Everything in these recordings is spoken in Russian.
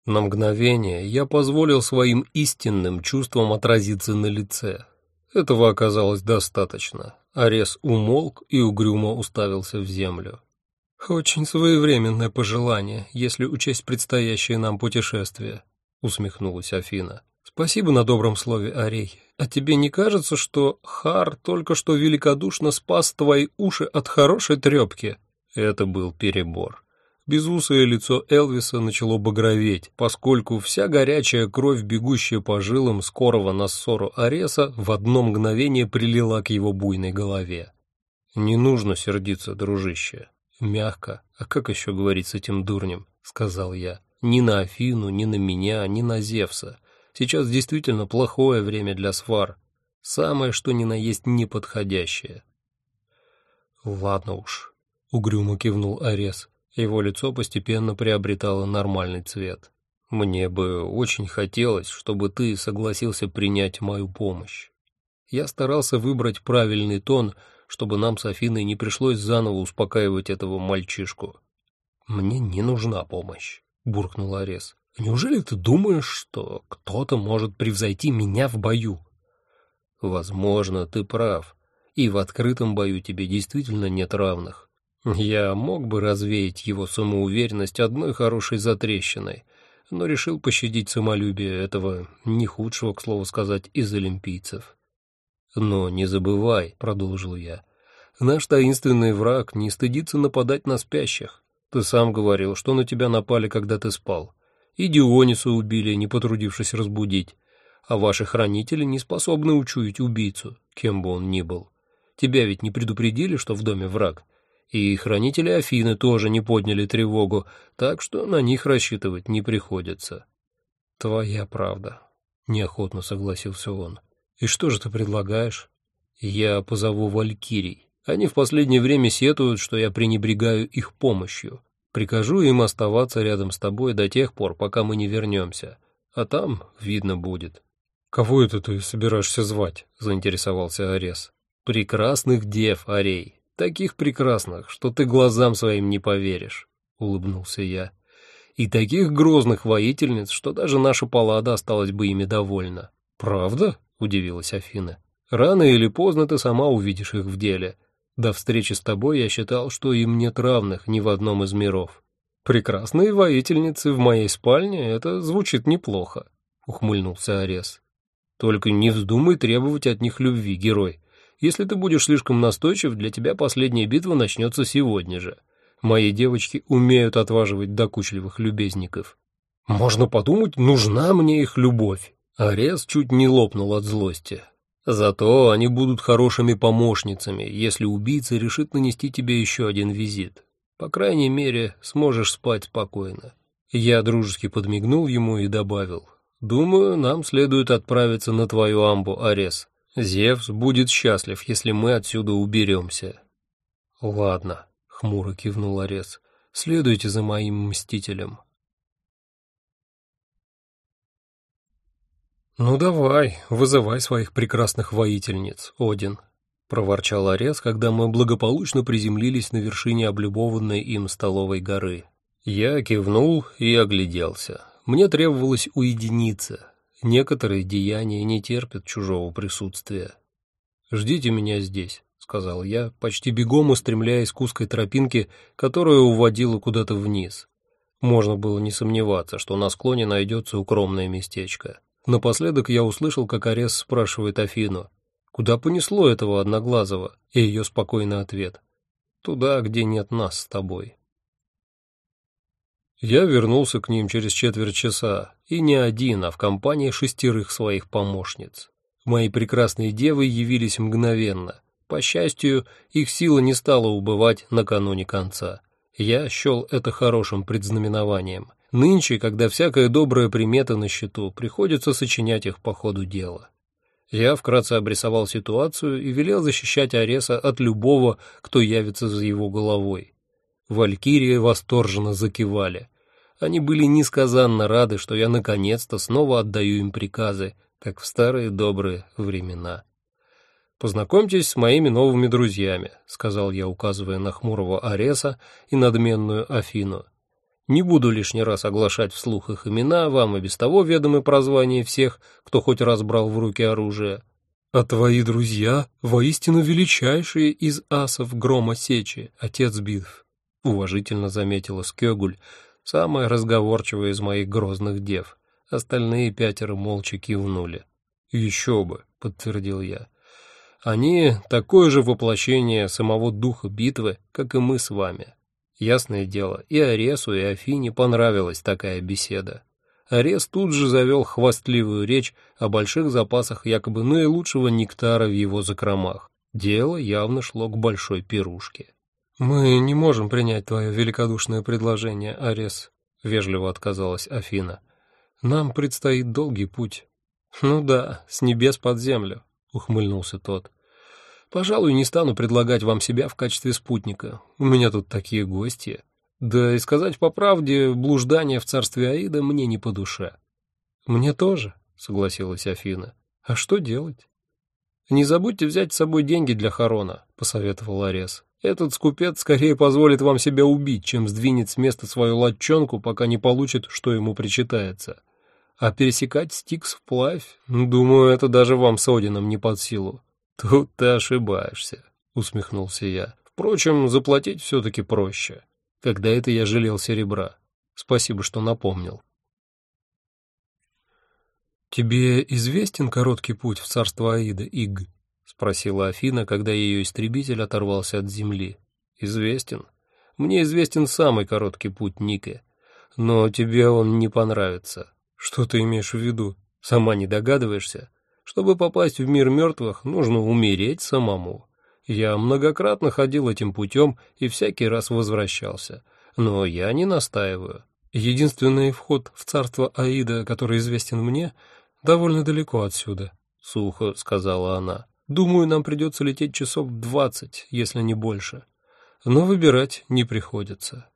На мгновение я позволил своим истинным чувствам отразиться на лице. Этого оказалось достаточно. Арес умолк и угрюмо уставился в землю. «Очень своевременное пожелание, если учесть предстоящее нам путешествие», — усмехнулась Афина. «Спасибо на добром слове, Арей. А тебе не кажется, что Хар только что великодушно спас твои уши от хорошей трепки?» Это был перебор. Безусое лицо Элвиса начало багроветь, поскольку вся горячая кровь, бегущая по жилам скорого на ссору Ареса, в одно мгновение прилила к его буйной голове. «Не нужно сердиться, дружище. Мягко, а как еще говорить с этим дурнем?» — сказал я. «Ни на Афину, ни на меня, ни на Зевса. Сейчас действительно плохое время для свар. Самое, что ни на есть неподходящее». «Ладно уж», — угрюмо кивнул Арес. Его лицо постепенно приобретало нормальный цвет. «Мне бы очень хотелось, чтобы ты согласился принять мою помощь». Я старался выбрать правильный тон, чтобы нам с Афиной не пришлось заново успокаивать этого мальчишку. «Мне не нужна помощь», — буркнул Арес. «Неужели ты думаешь, что кто-то может превзойти меня в бою?» «Возможно, ты прав, и в открытом бою тебе действительно нет равных. Я мог бы развеять его самоуверенность одной хорошей затрещиной, но решил пощадить самолюбие этого не худшего, к слову сказать, из олимпийцев. «Но не забывай», — продолжил я, — «наш таинственный враг не стыдится нападать на спящих. Ты сам говорил, что на тебя напали, когда ты спал. И Диониса убили, не потрудившись разбудить. А ваши хранители не способны учуять убийцу, кем бы он ни был. Тебя ведь не предупредили, что в доме враг? И хранители Афины тоже не подняли тревогу, так что на них рассчитывать не приходится». «Твоя правда», — неохотно согласился он. «И что же ты предлагаешь?» «Я позову валькирий. Они в последнее время сетуют, что я пренебрегаю их помощью. Прикажу им оставаться рядом с тобой до тех пор, пока мы не вернемся. А там видно будет». «Кого это ты собираешься звать?» — заинтересовался Арес. «Прекрасных дев, Арей. Таких прекрасных, что ты глазам своим не поверишь», — улыбнулся я. «И таких грозных воительниц, что даже наша Паллада осталась бы ими довольна». «Правда?» — удивилась Афина. «Рано или поздно ты сама увидишь их в деле. До встречи с тобой я считал, что им нет равных ни в одном из миров». «Прекрасные воительницы в моей спальне — это звучит неплохо», — ухмыльнулся Арес. «Только не вздумай требовать от них любви, герой. Если ты будешь слишком настойчив, для тебя последняя битва начнется сегодня же. Мои девочки умеют отваживать докучливых любезников». «Можно подумать, нужна мне их любовь». Арес чуть не лопнул от злости. «Зато они будут хорошими помощницами, если убийца решит нанести тебе еще один визит. По крайней мере, сможешь спать спокойно». Я дружески подмигнул ему и добавил: «Думаю, нам следует отправиться на твою амбу, Арес. Зевс будет счастлив, если мы отсюда уберемся». «Ладно», — хмуро кивнул Арес, — «следуйте за моим мстителем». «Ну давай, вызывай своих прекрасных воительниц, Один», — проворчал Арес, когда мы благополучно приземлились на вершине облюбованной им столовой горы. Я кивнул и огляделся. Мне требовалось уединиться. Некоторые деяния не терпят чужого присутствия. «Ждите меня здесь», — сказал я, почти бегом устремляясь к узкой тропинке, которая уводила куда-то вниз. Можно было не сомневаться, что на склоне найдется укромное местечко. Напоследок я услышал, как Арес спрашивает Афину: «Куда понесло этого Одноглазого?» И ее спокойный ответ: «Туда, где нет нас с тобой». Я вернулся к ним через четверть часа, и не один, а в компании 6 своих помощниц. Мои прекрасные девы явились мгновенно. По счастью, их сила не стала убывать накануне конца. Я счел это хорошим предзнаменованием. Нынче, когда всякая добрая примета на счету, приходится сочинять их по ходу дела. Я вкратце обрисовал ситуацию и велел защищать Ареса от любого, кто явится за его головой. Валькирии восторженно закивали. Они были несказанно рады, что я наконец-то снова отдаю им приказы, как в старые добрые времена. «Познакомьтесь с моими новыми друзьями», — сказал я, указывая на хмурого Ареса и надменную Афину. Не буду лишний раз оглашать вслух их имена, вам и без того ведомы прозвания всех, кто хоть раз брал в руки оружие. А твои друзья воистину величайшие из асов грома сечи, отец битв, уважительно заметила Скёгуль, самая разговорчивая из моих грозных дев. Остальные 5 молча кивнули. «Еще бы», — подтвердил я. «Они такое же воплощение самого духа битвы, как и мы с вами». Ясное дело, и Аресу, и Афине понравилась такая беседа. Арес тут же завел хвастливую речь о больших запасах якобы наилучшего нектара в его закромах. Дело явно шло к большой пирушке. «Мы не можем принять твое великодушное предложение, Арес», — вежливо отказалась Афина. «Нам предстоит долгий путь». «Ну да, с небес под землю», — ухмыльнулся тот. «Пожалуй, не стану предлагать вам себя в качестве спутника. У меня тут такие гости. Да и сказать по правде, блуждание в царстве Аида мне не по душе». «Мне тоже», — согласилась Афина. «А что делать?» «Не забудьте взять с собой деньги для Харона», — посоветовал Арес. «Этот скупец скорее позволит вам себя убить, чем сдвинет с места свою латчонку, пока не получит, что ему причитается. А пересекать Стикс вплавь, думаю, это даже вам с Одином не под силу». «Тут ты ошибаешься», — усмехнулся я. «Впрочем, заплатить все-таки проще. Когда это я жалел серебра. Спасибо, что напомнил». «Тебе известен короткий путь в царство Аида, Иг?» — спросила Афина, когда ее истребитель оторвался от земли. «Известен. Мне известен самый короткий путь, Нике. Но тебе он не понравится». «Что ты имеешь в виду? Сама не догадываешься? Чтобы попасть в мир мертвых, нужно умереть самому. Я многократно ходил этим путем и всякий раз возвращался. Но я не настаиваю. Единственный вход в царство Аида, который известен мне, довольно далеко отсюда», — сухо сказала она. «Думаю, нам придется лететь часов 20, если не больше. Но выбирать не приходится».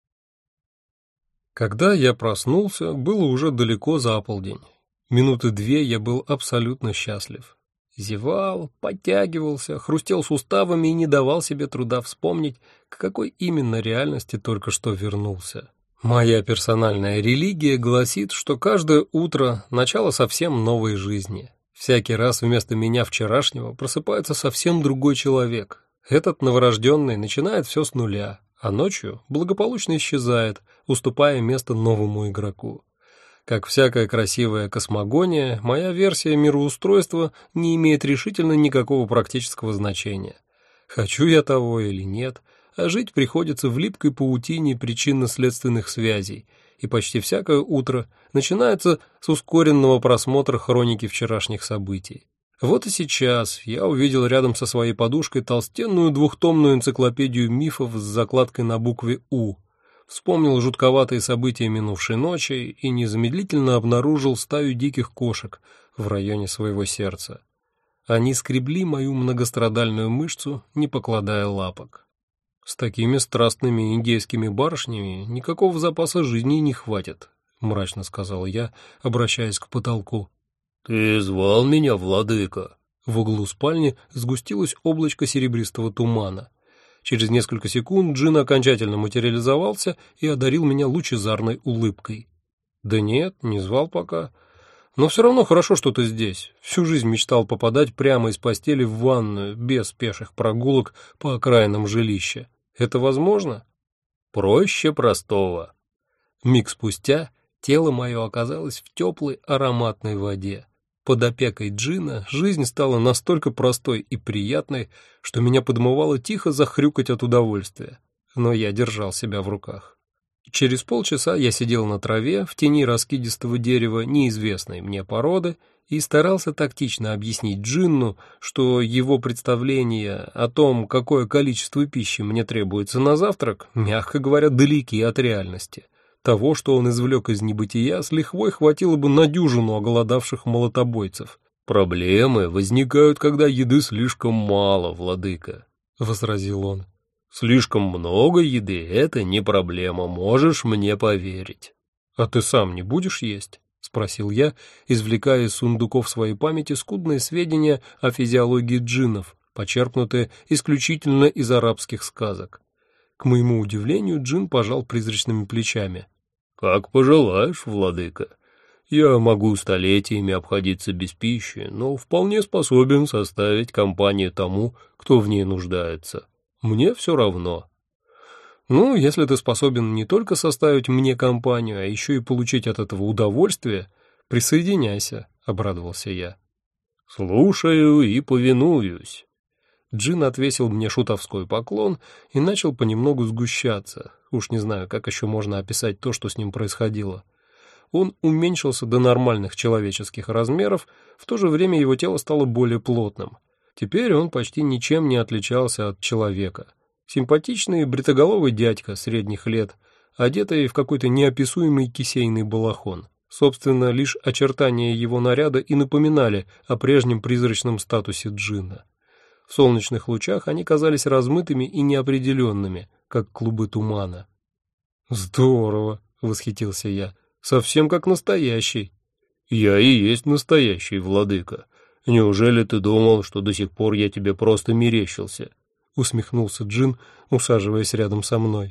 Когда я проснулся, было уже далеко за полдень. Минуты 2 я был абсолютно счастлив. Зевал, подтягивался, хрустел суставами и не давал себе труда вспомнить, к какой именно реальности только что вернулся. Моя персональная религия гласит, что каждое утро — начало совсем новой жизни. Всякий раз вместо меня вчерашнего просыпается совсем другой человек. Этот новорожденный начинает все с нуля, а ночью благополучно исчезает, уступая место новому игроку. Как всякая красивая космогония, моя версия мироустройства не имеет решительно никакого практического значения. Хочу я того или нет, а жить приходится в липкой паутине причинно-следственных связей, и почти всякое утро начинается с ускоренного просмотра хроники вчерашних событий. Вот и сейчас я увидел рядом со своей подушкой толстенную 2-томную энциклопедию мифов с закладкой на букве «У». Вспомнил жутковатые события минувшей ночи и незамедлительно обнаружил стаю диких кошек в районе своего сердца. Они скребли мою многострадальную мышцу, не покладая лапок. «С такими страстными индейскими барышнями никакого запаса жизни не хватит», — мрачно сказал я, обращаясь к потолку. «Ты звал меня, владыка?» В углу спальни сгустилось облачко серебристого тумана. Через несколько секунд джин окончательно материализовался и одарил меня лучезарной улыбкой. «Да нет, не звал пока. Но все равно хорошо, что ты здесь. Всю жизнь мечтал попадать прямо из постели в ванную, без пеших прогулок по окраинам жилища. Это возможно?» «Проще простого». Миг спустя тело мое оказалось в теплой ароматной воде. Под опекой джина жизнь стала настолько простой и приятной, что меня подмывало тихо захрюкать от удовольствия, но я держал себя в руках. Через полчаса я сидел на траве в тени раскидистого дерева неизвестной мне породы и старался тактично объяснить джинну, что его представления о том, какое количество пищи мне требуется на завтрак, мягко говоря, далеки от реальности. Того, что он извлек из небытия, с лихвой хватило бы на дюжину оголодавших молотобойцев. «Проблемы возникают, когда еды слишком мало, владыка», — возразил он. «Слишком много еды — это не проблема, можешь мне поверить». «А ты сам не будешь есть?» — спросил я, извлекая из сундуков своей памяти скудные сведения о физиологии джиннов, почерпнутые исключительно из арабских сказок. К моему удивлению, джин пожал призрачными плечами. «Как пожелаешь, владыка. Я могу столетиями обходиться без пищи, но вполне способен составить компанию тому, кто в ней нуждается. Мне все равно». «Ну, если ты способен не только составить мне компанию, а еще и получить от этого удовольствие, присоединяйся», — обрадовался я. «Слушаю и повинуюсь». Джин отвесил мне шутовской поклон и начал понемногу сгущаться. Уж не знаю, как еще можно описать то, что с ним происходило. Он уменьшился до нормальных человеческих размеров, в то же время его тело стало более плотным. Теперь он почти ничем не отличался от человека. Симпатичный бритоголовый дядька средних лет, одетый в какой-то неописуемый кисейный балахон. Собственно, лишь очертания его наряда и напоминали о прежнем призрачном статусе джинна. В солнечных лучах они казались размытыми и неопределенными, как клубы тумана. «Здорово!» — восхитился я. «Совсем как настоящий». «Я и есть настоящий, владыка. Неужели ты думал, что до сих пор я тебе просто мерещился?» — усмехнулся джин, усаживаясь рядом со мной.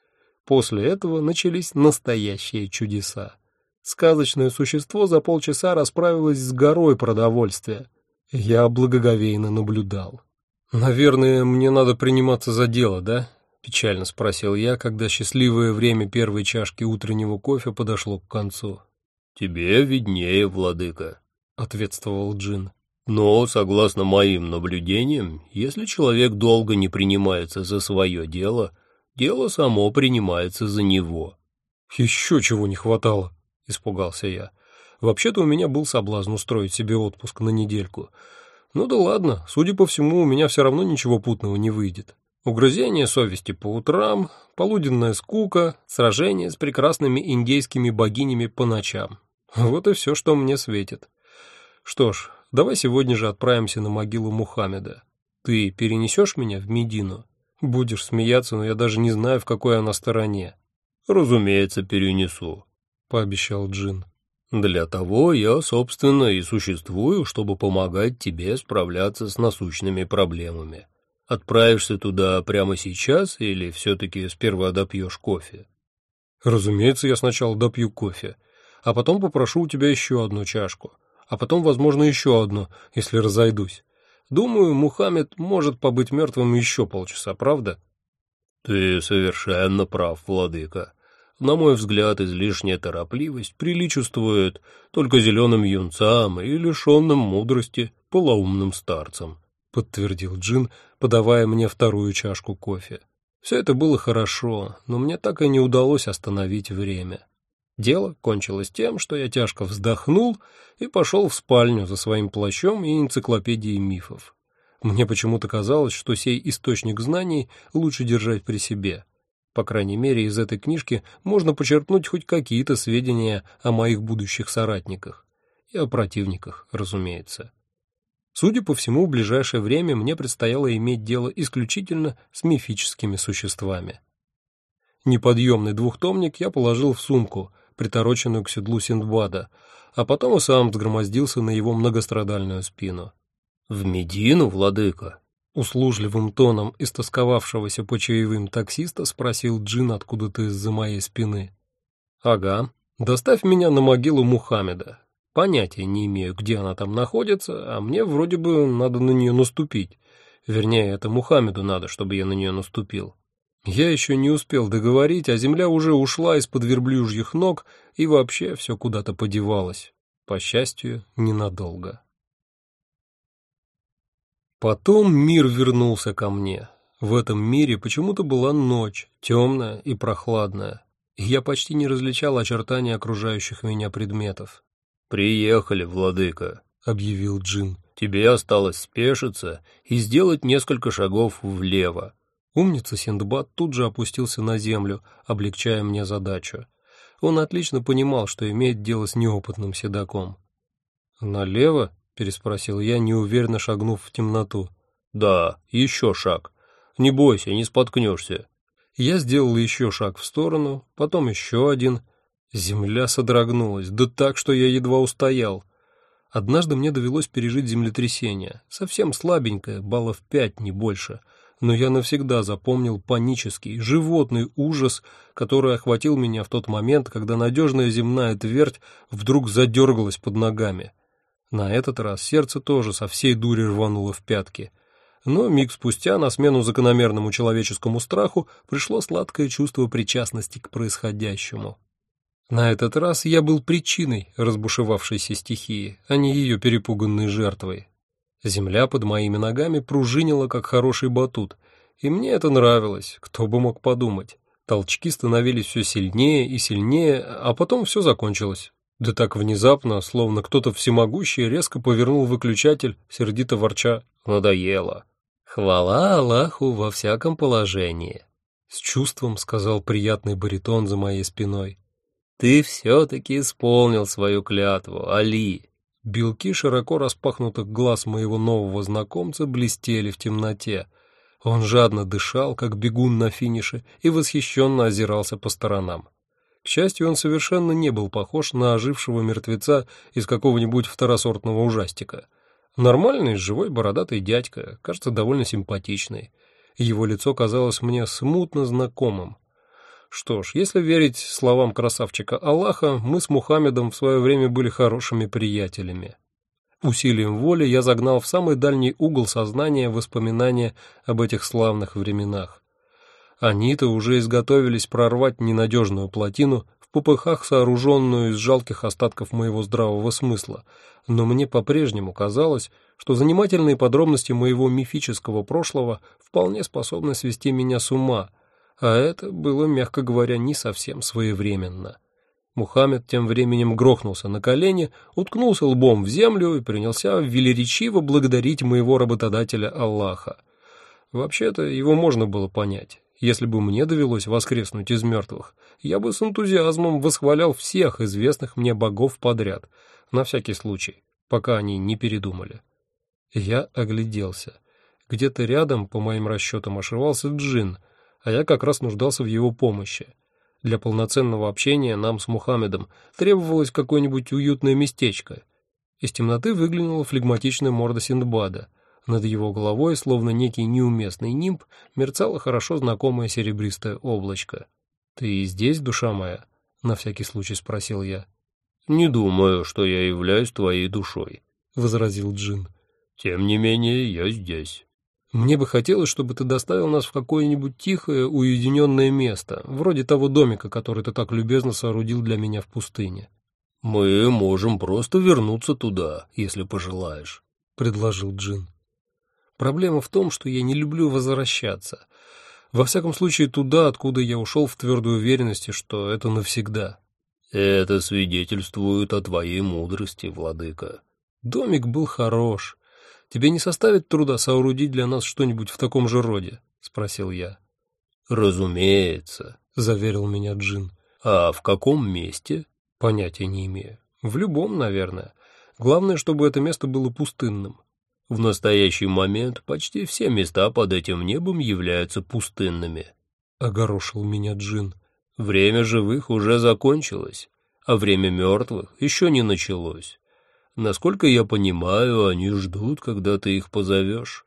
После этого начались настоящие чудеса. Сказочное существо за полчаса расправилось с горой продовольствия. Я благоговейно наблюдал. «Наверное, мне надо приниматься за дело, да?» — печально спросил я, когда счастливое время первой чашки утреннего кофе подошло к концу. «Тебе виднее, владыка», — ответствовал джин. «Но, согласно моим наблюдениям, если человек долго не принимается за свое дело, дело само принимается за него». «Еще чего не хватало», — испугался я. «Вообще-то у меня был соблазн устроить себе отпуск на недельку. Ну да ладно, судя по всему, у меня все равно ничего путного не выйдет. Угрызение совести по утрам, полуденная скука, сражение с прекрасными индейскими богинями по ночам. Вот и все, что мне светит. Что ж, давай сегодня же отправимся на могилу Мухаммеда. Ты перенесешь меня в Медину? Будешь смеяться, но я даже не знаю, в какой она стороне». «Разумеется, перенесу», — пообещал джин. «Для того я, собственно, и существую, чтобы помогать тебе справляться с насущными проблемами. Отправишься туда прямо сейчас или все-таки сперва допьешь кофе?» «Разумеется, я сначала допью кофе, а потом попрошу у тебя еще одну чашку, а потом, возможно, еще одну, если разойдусь. Думаю, Мухаммед может побыть мертвым еще полчаса, правда?» «Ты совершенно прав, владыка. На мой взгляд, излишняя торопливость приличествует только зеленым юнцам и лишенным мудрости полоумным старцам», — подтвердил джин, подавая мне вторую чашку кофе. Все это было хорошо, но мне так и не удалось остановить время. Дело кончилось тем, что я тяжко вздохнул и пошел в спальню за своим плащом и энциклопедией мифов. Мне почему-то казалось, что сей источник знаний лучше держать при себе. По крайней мере, из этой книжки можно почерпнуть хоть какие-то сведения о моих будущих соратниках. И о противниках, разумеется. Судя по всему, в ближайшее время мне предстояло иметь дело исключительно с мифическими существами. Неподъемный двухтомник я положил в сумку, притороченную к седлу Синдбада, а потом и сам взгромоздился на его многострадальную спину. «В Медину, владыка?» Услужливым тоном истосковавшегося по чаевым таксиста спросил джин откуда-то из-за моей спины. «Ага, доставь меня на могилу Мухаммеда. Понятия не имею, где она там находится, а мне вроде бы надо на нее наступить. Вернее, это Мухаммеду надо, чтобы я на нее наступил». Я еще не успел договорить, а земля уже ушла из-под верблюжьих ног, и вообще все куда-то подевалось. По счастью, ненадолго. Потом мир вернулся ко мне. В этом мире почему-то была ночь, темная и прохладная, и я почти не различал очертания окружающих меня предметов. «Приехали, владыка», — объявил джин. «Тебе осталось спешиться и сделать несколько шагов влево». Умница Синдбад тут же опустился на землю, облегчая мне задачу. Он отлично понимал, что имеет дело с неопытным седаком. «Налево?» — переспросил я, неуверенно шагнув в темноту. «Да, еще шаг. Не бойся, не споткнешься». Я сделал еще шаг в сторону, потом еще один. Земля содрогнулась, да так, что я едва устоял. Однажды мне довелось пережить землетрясение, совсем слабенькое, баллов 5, не больше. но я навсегда запомнил панический, животный ужас, который охватил меня в тот момент, когда надежная земная твердь вдруг задергалась под ногами. На этот раз сердце тоже со всей дури рвануло в пятки. Но миг спустя на смену закономерному человеческому страху пришло сладкое чувство причастности к происходящему. На этот раз я был причиной разбушевавшейся стихии, а не ее перепуганной жертвой. Земля под моими ногами пружинила, как хороший батут, и мне это нравилось, кто бы мог подумать. Толчки становились все сильнее и сильнее, а потом все закончилось. Да так внезапно, словно кто-то всемогущий резко повернул выключатель, сердито ворча «надоело». «Хвала Аллаху во всяком положении», — с чувством сказал приятный баритон за моей спиной. «Ты все-таки исполнил свою клятву, Али». Белки широко распахнутых глаз моего нового знакомца блестели в темноте. Он жадно дышал, как бегун на финише, и восхищенно озирался по сторонам. К счастью, он совершенно не был похож на ожившего мертвеца из какого-нибудь второсортного ужастика. Нормальный, живой, бородатый дядька, кажется, довольно симпатичный. Его лицо казалось мне смутно знакомым. Что ж, если верить словам красавчика Аллаха, мы с Мухаммедом в свое время были хорошими приятелями. Усилием воли я загнал в самый дальний угол сознания воспоминания об этих славных временах. Они-то уже изготовились прорвать ненадежную плотину, в попыхах сооруженную из жалких остатков моего здравого смысла, но мне по-прежнему казалось, что занимательные подробности моего мифического прошлого вполне способны свести меня с ума, а это было, мягко говоря, не совсем своевременно. Мухаммед тем временем грохнулся на колени, уткнулся лбом в землю и принялся велеречиво благодарить моего работодателя Аллаха. Вообще-то его можно было понять. Если бы мне довелось воскреснуть из мертвых, я бы с энтузиазмом восхвалял всех известных мне богов подряд, на всякий случай, пока они не передумали. Я огляделся. Где-то рядом, по моим расчетам, ошивался джин, а я как раз нуждался в его помощи. Для полноценного общения нам с Мухаммедом требовалось какое-нибудь уютное местечко. Из темноты выглянула флегматичная морда Синдбада. Над его головой, словно некий неуместный нимб, мерцало хорошо знакомое серебристое облачко. «Ты здесь, душа моя?» — на всякий случай спросил я. «Не думаю, что я являюсь твоей душой», — возразил джин. «Тем не менее, я здесь». «Мне бы хотелось, чтобы ты доставил нас в какое-нибудь тихое, уединенное место, вроде того домика, который ты так любезно соорудил для меня в пустыне». «Мы можем просто вернуться туда, если пожелаешь», — предложил джин. Проблема в том, что я не люблю возвращаться. Во всяком случае, туда, откуда я ушел в твердой уверенности, что это навсегда. Это свидетельствует о твоей мудрости, владыка. Домик был хорош. Тебе не составит труда соорудить для нас что-нибудь в таком же роде? Спросил я. Разумеется, заверил меня джин. А в каком месте? Понятия не имею. В любом, наверное. Главное, чтобы это место было пустынным. В настоящий момент почти все места под этим небом являются пустынными. Огорошил меня джин. Время живых уже закончилось, а время мертвых еще не началось. Насколько я понимаю, они ждут, когда ты их позовешь.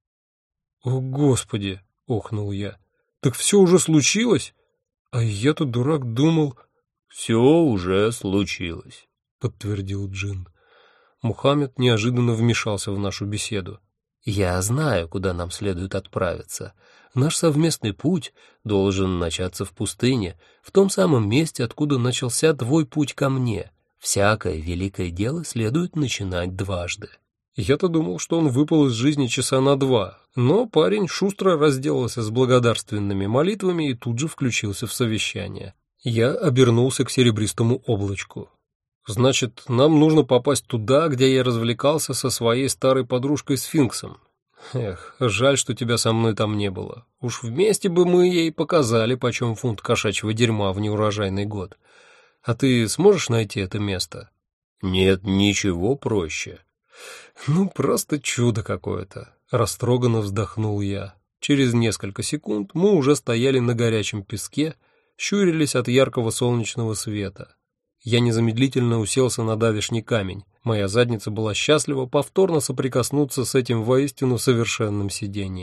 О, Господи! Охнул я. Так все уже случилось? А я-то, дурак, думал... Все уже случилось, подтвердил джин. Мухаммед неожиданно вмешался в нашу беседу. «Я знаю, куда нам следует отправиться. Наш совместный путь должен начаться в пустыне, в том самом месте, откуда начался твой путь ко мне. Всякое великое дело следует начинать дважды». Я-то думал, что он выпал из жизни часа на 2, но парень шустро разделался с благодарственными молитвами и тут же включился в совещание. Я обернулся к серебристому облачку. «Значит, нам нужно попасть туда, где я развлекался со своей старой подружкой Сфинксом. Эх, жаль, что тебя со мной там не было. Уж вместе бы мы ей показали, почем фунт кошачьего дерьма в неурожайный год. А ты сможешь найти это место?» «Нет ничего проще». «Ну, просто чудо какое-то», — растроганно вздохнул я. Через несколько секунд мы уже стояли на горячем песке, щурились от яркого солнечного света. Я незамедлительно уселся на давешний камень. Моя задница была счастлива повторно соприкоснуться с этим воистину совершенным сидением.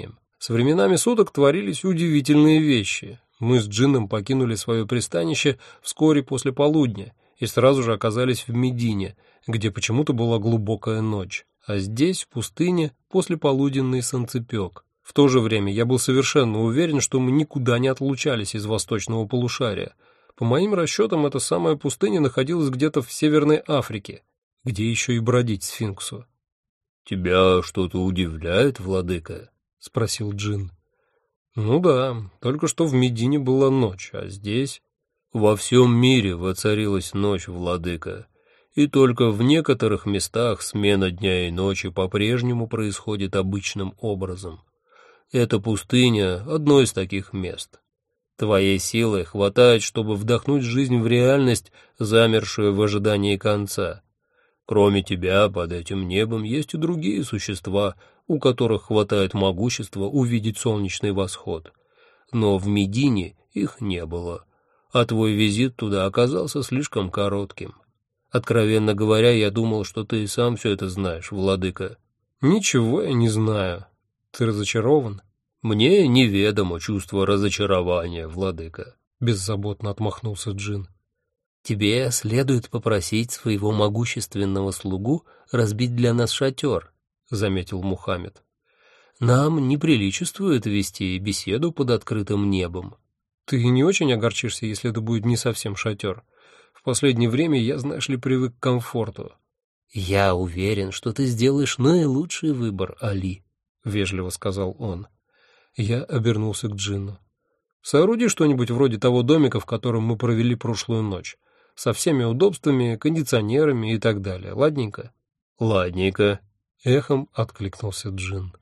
С временами суток творились удивительные вещи. Мы с Джинном покинули свое пристанище вскоре после полудня и сразу же оказались в Медине, где почему-то была глубокая ночь, а здесь, в пустыне, послеполуденный солнцепек. В то же время я был совершенно уверен, что мы никуда не отлучались из восточного полушария. По моим расчетам, эта самая пустыня находилась где-то в Северной Африке, где еще и бродить сфинксу. «Тебя что-то удивляет, владыка?» — спросил Джин. «Ну да, только что в Медине была ночь, а здесь...» «Во всем мире воцарилась ночь, владыка, и только в некоторых местах смена дня и ночи по-прежнему происходит обычным образом. Эта пустыня — одно из таких мест. Твоей силы хватает, чтобы вдохнуть жизнь в реальность, замершую в ожидании конца. Кроме тебя, под этим небом есть и другие существа, у которых хватает могущества увидеть солнечный восход. Но в Медине их не было, а твой визит туда оказался слишком коротким. Откровенно говоря, я думал, что ты и сам все это знаешь, владыка». «Ничего я не знаю. Ты разочарован?» «Мне неведомо чувство разочарования, владыка», — беззаботно отмахнулся Джин. «Тебе следует попросить своего могущественного слугу разбить для нас шатер», — заметил Мухаммед. «Нам не приличествует вести беседу под открытым небом». «Ты не очень огорчишься, если это будет не совсем шатер? В последнее время я, знаешь ли, привык к комфорту». «Я уверен, что ты сделаешь наилучший выбор, Али», — вежливо сказал он. Я обернулся к Джинну. «Сооруди что-нибудь вроде того домика, в котором мы провели прошлую ночь, со всеми удобствами, кондиционерами и так далее. Ладненько?» «Ладненько», — эхом откликнулся Джин.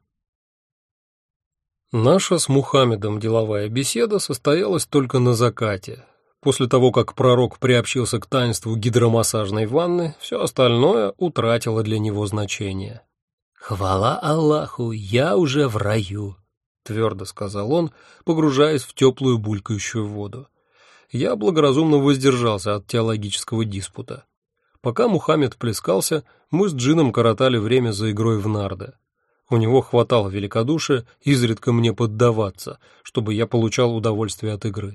Наша с Мухаммедом деловая беседа состоялась только на закате. После того, как пророк приобщился к таинству гидромассажной ванны, все остальное утратило для него значение. «Хвала Аллаху, я уже в раю», — твердо сказал он, погружаясь в теплую булькающую воду. Я благоразумно воздержался от теологического диспута. Пока Мухаммед плескался, мы с Джином коротали время за игрой в нарды. У него хватало великодушия изредка мне поддаваться, чтобы я получал удовольствие от игры.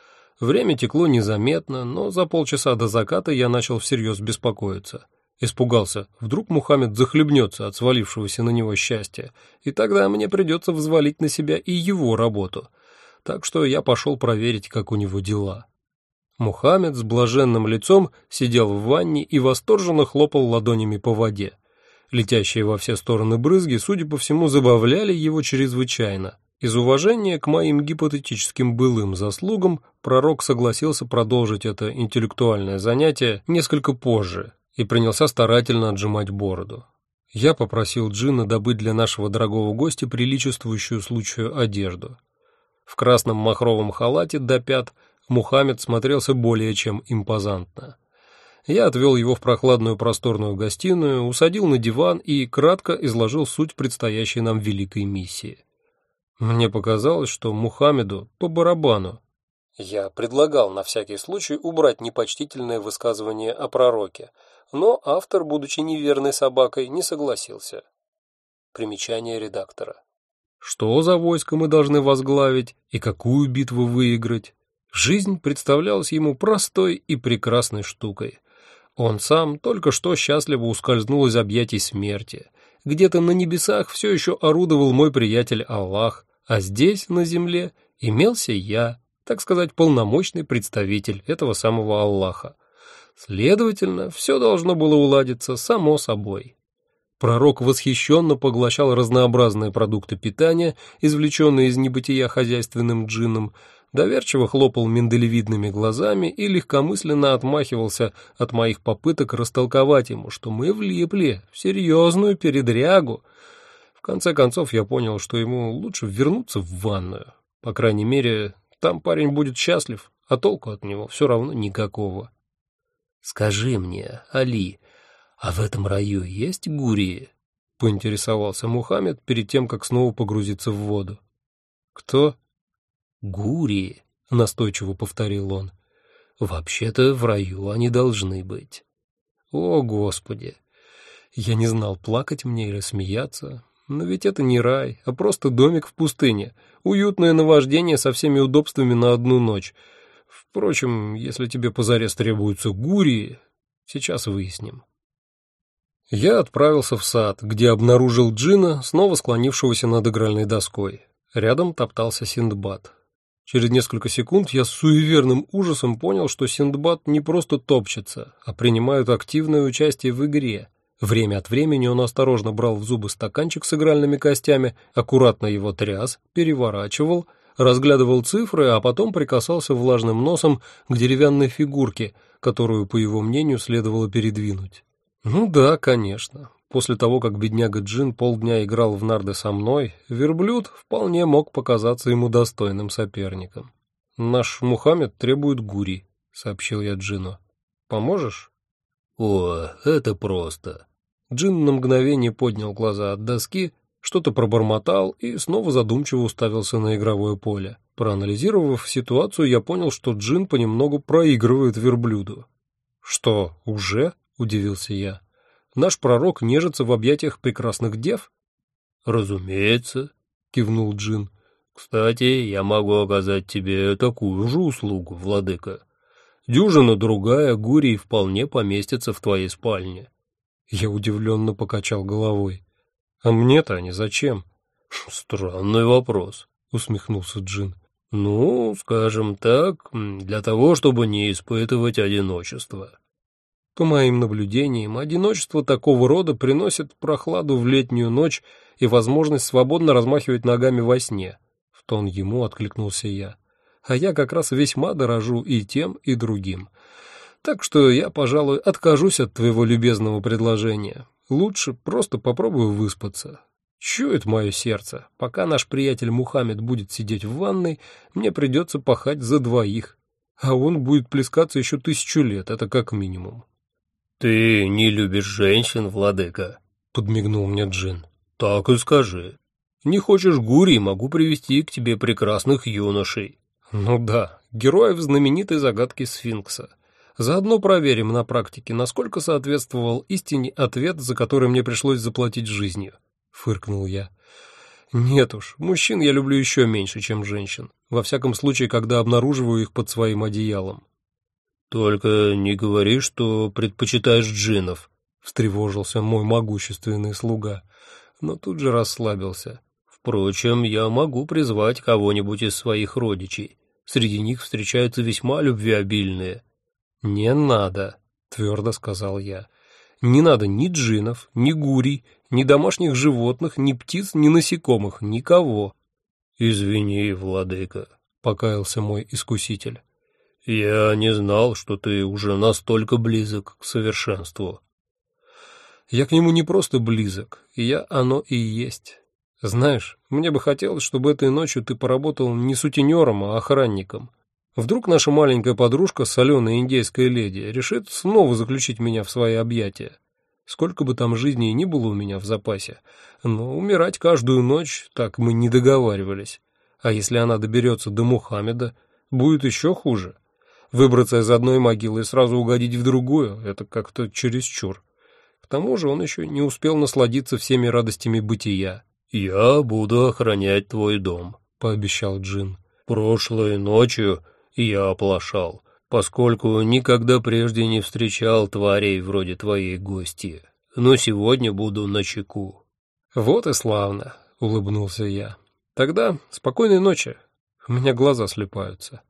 Время текло незаметно, но за полчаса до заката я начал всерьез беспокоиться. Испугался, вдруг Мухаммед захлебнется от свалившегося на него счастья, и тогда мне придется взвалить на себя и его работу. Так что я пошел проверить, как у него дела. Мухаммед с блаженным лицом сидел в ванне и восторженно хлопал ладонями по воде. Летящие во все стороны брызги, судя по всему, забавляли его чрезвычайно. Из уважения к моим гипотетическим былым заслугам пророк согласился продолжить это интеллектуальное занятие несколько позже и принялся старательно отжимать бороду. Я попросил Джина добыть для нашего дорогого гостя приличествующую случаю одежду. В красном махровом халате до пят Мухаммед смотрелся более чем импозантно. Я отвел его в прохладную просторную гостиную, усадил на диван и кратко изложил суть предстоящей нам великой миссии. Мне показалось, что Мухаммеду по барабану. Я предлагал на всякий случай убрать непочтительное высказывание о пророке, но автор, будучи неверной собакой, не согласился. Примечание редактора. Что за войско мы должны возглавить и какую битву выиграть? Жизнь представлялась ему простой и прекрасной штукой. Он сам только что счастливо ускользнул из объятий смерти. Где-то на небесах все еще орудовал мой приятель Аллах, а здесь, на земле, имелся я, так сказать, полномочный представитель этого самого Аллаха. Следовательно, все должно было уладиться само собой. Пророк восхищенно поглощал разнообразные продукты питания, извлеченные из небытия хозяйственным джинном, доверчиво хлопал миндалевидными глазами и легкомысленно отмахивался от моих попыток растолковать ему, что мы влипли в серьезную передрягу. В конце концов я понял, что ему лучше вернуться в ванную. По крайней мере, там парень будет счастлив, а толку от него все равно никакого. «Скажи мне, Али, а в этом раю есть гурии?» — поинтересовался Мухаммед перед тем, как снова погрузиться в воду. «Кто?» «Гурии», — настойчиво повторил он. «Вообще-то в раю они должны быть». «О, Господи!» Я не знал, плакать мне или смеяться. Но ведь это не рай, а просто домик в пустыне, уютное наваждение со всеми удобствами на одну ночь. Впрочем, если тебе позарез требуются гурии, сейчас выясним. Я отправился в сад, где обнаружил Джина, снова склонившегося над игральной доской. Рядом топтался Синдбад. Через несколько секунд я с суеверным ужасом понял, что Синдбад не просто топчется, а принимает активное участие в игре. Время от времени он осторожно брал в зубы стаканчик с игральными костями, аккуратно его тряс, переворачивал, разглядывал цифры, а потом прикасался влажным носом к деревянной фигурке, которую, по его мнению, следовало передвинуть. Ну да, конечно. После того, как бедняга Джин полдня играл в нарды со мной, верблюд вполне мог показаться ему достойным соперником. «Наш Мухаммед требует гури», — сообщил я Джину. «Поможешь?» «О, это просто». Джин на мгновение поднял глаза от доски, что-то пробормотал и снова задумчиво уставился на игровое поле. Проанализировав ситуацию, я понял, что Джин понемногу проигрывает верблюду. «Что, уже?» — удивился я. «Наш пророк нежится в объятиях прекрасных дев?» «Разумеется», — кивнул Джин. «Кстати, я могу оказать тебе такую же услугу, владыка. Дюжина другая гурий вполне поместится в твоей спальне». Я удивленно покачал головой. «А мне-то они зачем?» «Странный вопрос», — усмехнулся Джин. «Ну, скажем так, для того, чтобы не испытывать одиночество». По моим наблюдениям, одиночество такого рода приносит прохладу в летнюю ночь и возможность свободно размахивать ногами во сне. В тон ему откликнулся я. А я как раз весьма дорожу и тем, и другим. Так что я, пожалуй, откажусь от твоего любезного предложения. Лучше просто попробую выспаться. Чует мое сердце, пока наш приятель Мухаммед будет сидеть в ванной, мне придется пахать за двоих. А он будет плескаться еще 1000 лет, это как минимум. «Ты не любишь женщин, владыка?» — подмигнул мне Джин. «Так и скажи. Не хочешь гурий, могу привести к тебе прекрасных юношей». Ну да, героев знаменитой загадки Сфинкса. Заодно проверим на практике, насколько соответствовал истине ответ, за который мне пришлось заплатить жизнью. Фыркнул я. Нет уж, мужчин я люблю еще меньше, чем женщин. Во всяком случае, когда обнаруживаю их под своим одеялом. «Только не говори, что предпочитаешь джиннов», — встревожился мой могущественный слуга, но тут же расслабился. «Впрочем, я могу призвать кого-нибудь из своих родичей. Среди них встречаются весьма любвеобильные». «Не надо», — твердо сказал я. «Не надо ни джиннов, ни гурий, ни домашних животных, ни птиц, ни насекомых, никого». «Извини, владыка», — покаялся мой искуситель. «Я не знал, что ты уже настолько близок к совершенству». «Я к нему не просто близок, я оно и есть. Знаешь, мне бы хотелось, чтобы этой ночью ты поработал не сутенером, а охранником. Вдруг наша маленькая подружка, соленая индейская леди, решит снова заключить меня в свои объятия. Сколько бы там жизней ни было у меня в запасе, но умирать каждую ночь так мы не договаривались. А если она доберется до Мухаммеда, будет еще хуже. Выбраться из одной могилы и сразу угодить в другую — это как-то чересчур. К тому же он еще не успел насладиться всеми радостями бытия». «Я буду охранять твой дом», — пообещал Джин. «Прошлой ночью я оплошал, поскольку никогда прежде не встречал тварей вроде твоей гости, но сегодня буду начеку». «Вот и славно», — улыбнулся я. «Тогда спокойной ночи, у меня глаза слипаются».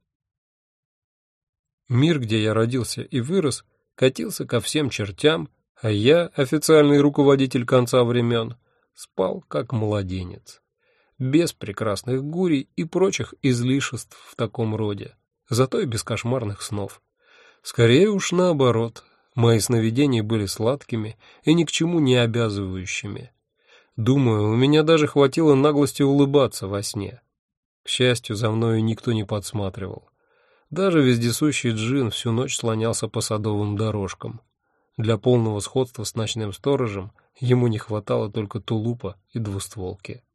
Мир, где я родился и вырос, катился ко всем чертям, а я, официальный руководитель конца времен, спал как младенец, без прекрасных гурий и прочих излишеств в таком роде, зато и без кошмарных снов. Скорее уж наоборот, мои сновидения были сладкими и ни к чему не обязывающими. Думаю, у меня даже хватило наглости улыбаться во сне. К счастью, за мною никто не подсматривал. Даже вездесущий Джин всю ночь слонялся по садовым дорожкам. Для полного сходства с ночным сторожем ему не хватало только тулупа и двустволки.